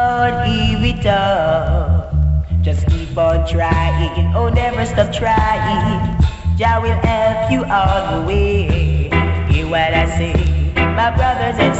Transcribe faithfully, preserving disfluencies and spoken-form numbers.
Lord, give it up. Just keep on trying, oh never stop trying. Jah will help you all the way. Hear what I say, my brothers and